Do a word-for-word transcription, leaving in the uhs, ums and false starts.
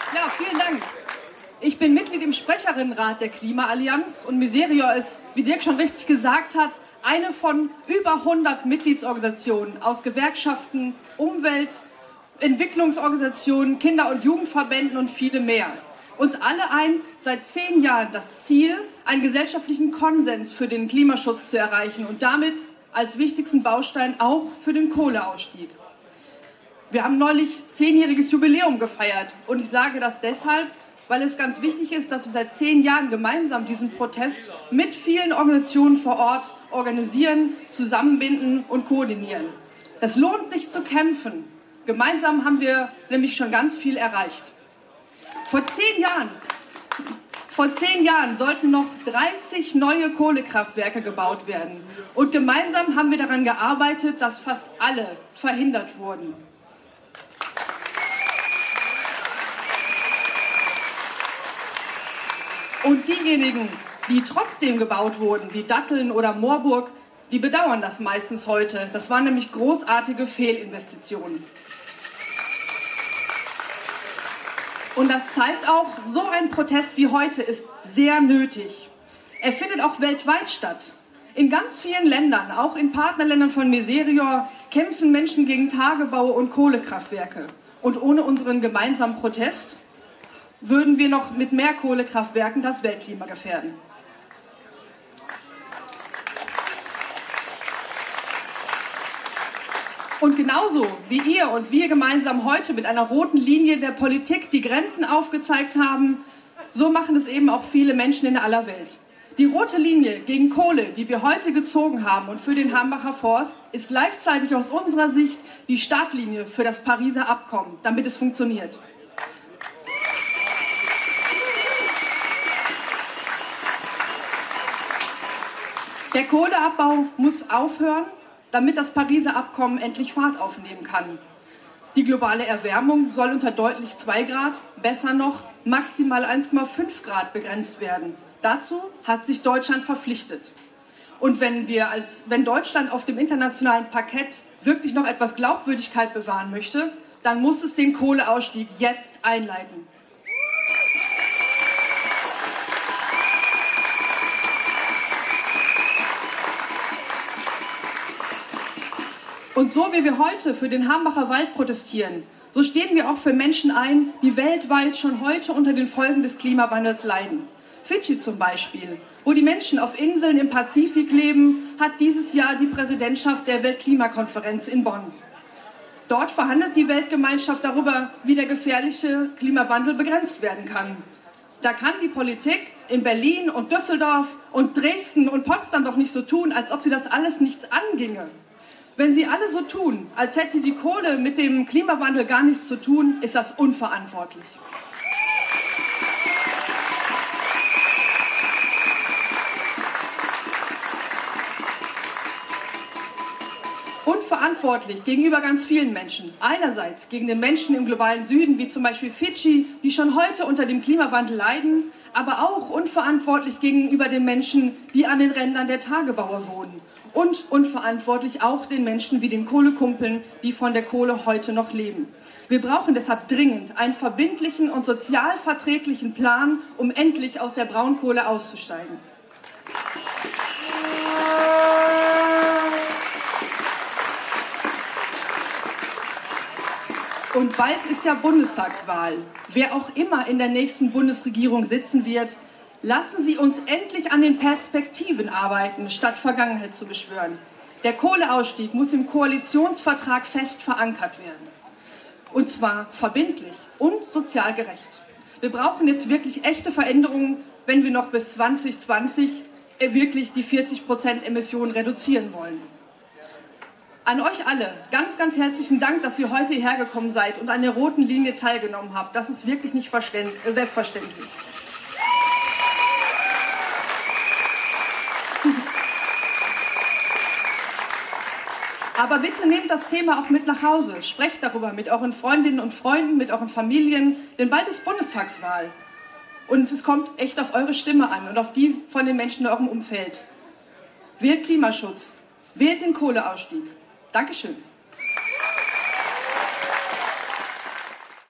Ja, vielen Dank. Ich bin Mitglied im Sprecherinnenrat der Klimaallianz und Miserio ist, wie Dirk schon richtig gesagt hat, eine von über hundert Mitgliedsorganisationen aus Gewerkschaften, Umwelt, Entwicklungsorganisationen, Kinder- und Jugendverbänden und viele mehr. Uns alle eint seit zehn Jahren das Ziel, einen gesellschaftlichen Konsens für den Klimaschutz zu erreichen und damit als wichtigsten Baustein auch für den Kohleausstieg. Wir haben neulich zehnjähriges Jubiläum gefeiert und ich sage das deshalb, weil es ganz wichtig ist, dass wir seit zehn Jahren gemeinsam diesen Protest mit vielen Organisationen vor Ort organisieren, zusammenbinden und koordinieren. Es lohnt sich zu kämpfen. Gemeinsam haben wir nämlich schon ganz viel erreicht. Vor zehn Jahren, vor zehn Jahren sollten noch dreißig neue Kohlekraftwerke gebaut werden. Und gemeinsam haben wir daran gearbeitet, dass fast alle verhindert wurden. Und diejenigen, die trotzdem gebaut wurden, wie Datteln oder Moorburg, die bedauern das meistens heute. Das waren nämlich großartige Fehlinvestitionen. Und das zeigt auch, so ein Protest wie heute ist sehr nötig. Er findet auch weltweit statt. In ganz vielen Ländern, auch in Partnerländern von Miserio, kämpfen Menschen gegen Tagebau und Kohlekraftwerke. Und ohne unseren gemeinsamen Protest würden wir noch mit mehr Kohlekraftwerken das Weltklima gefährden. Und genauso wie ihr und wir gemeinsam heute mit einer roten Linie der Politik die Grenzen aufgezeigt haben, so machen es eben auch viele Menschen in aller Welt. Die rote Linie gegen Kohle, die wir heute gezogen haben und für den Hambacher Forst, ist gleichzeitig aus unserer Sicht die Startlinie für das Pariser Abkommen, damit es funktioniert. Der Kohleabbau muss aufhören, damit das Pariser Abkommen endlich Fahrt aufnehmen kann. Die globale Erwärmung soll unter deutlich zwei Grad, besser noch maximal eins Komma fünf Grad begrenzt werden. Dazu hat sich Deutschland verpflichtet. Und wenn, wir als, wenn Deutschland auf dem internationalen Parkett wirklich noch etwas Glaubwürdigkeit bewahren möchte, dann muss es den Kohleausstieg jetzt einleiten. Und so wie wir heute für den Hambacher Wald protestieren, so stehen wir auch für Menschen ein, die weltweit schon heute unter den Folgen des Klimawandels leiden. Fidschi zum Beispiel, wo die Menschen auf Inseln im Pazifik leben, hat dieses Jahr die Präsidentschaft der Weltklimakonferenz in Bonn. Dort verhandelt die Weltgemeinschaft darüber, wie der gefährliche Klimawandel begrenzt werden kann. Da kann die Politik in Berlin und Düsseldorf und Dresden und Potsdam doch nicht so tun, als ob sie das alles nichts anginge. Wenn sie alle so tun, als hätte die Kohle mit dem Klimawandel gar nichts zu tun, ist das unverantwortlich. Unverantwortlich gegenüber ganz vielen Menschen. Einerseits gegen den Menschen im globalen Süden, wie zum Beispiel Fidschi, die schon heute unter dem Klimawandel leiden, aber auch unverantwortlich gegenüber den Menschen, die an den Rändern der Tagebaue wohnen. Und unverantwortlich auch den Menschen wie den Kohlekumpeln, die von der Kohle heute noch leben. Wir brauchen deshalb dringend einen verbindlichen und sozial verträglichen Plan, um endlich aus der Braunkohle auszusteigen. Und bald ist ja Bundestagswahl. Wer auch immer in der nächsten Bundesregierung sitzen wird, lassen Sie uns endlich an den Perspektiven arbeiten, statt Vergangenheit zu beschwören. Der Kohleausstieg muss im Koalitionsvertrag fest verankert werden. Und zwar verbindlich und sozial gerecht. Wir brauchen jetzt wirklich echte Veränderungen, wenn wir noch bis zwanzig zwanzig wirklich die vierzig Prozent Emissionen reduzieren wollen. An euch alle ganz, ganz herzlichen Dank, dass ihr heute hierher gekommen seid und an der roten Linie teilgenommen habt. Das ist wirklich nicht selbstverständlich. Aber bitte nehmt das Thema auch mit nach Hause. Sprecht darüber mit euren Freundinnen und Freunden, mit euren Familien, denn bald ist Bundestagswahl. Und es kommt echt auf eure Stimme an und auf die von den Menschen in eurem Umfeld. Wählt Klimaschutz, wählt den Kohleausstieg. Dankeschön.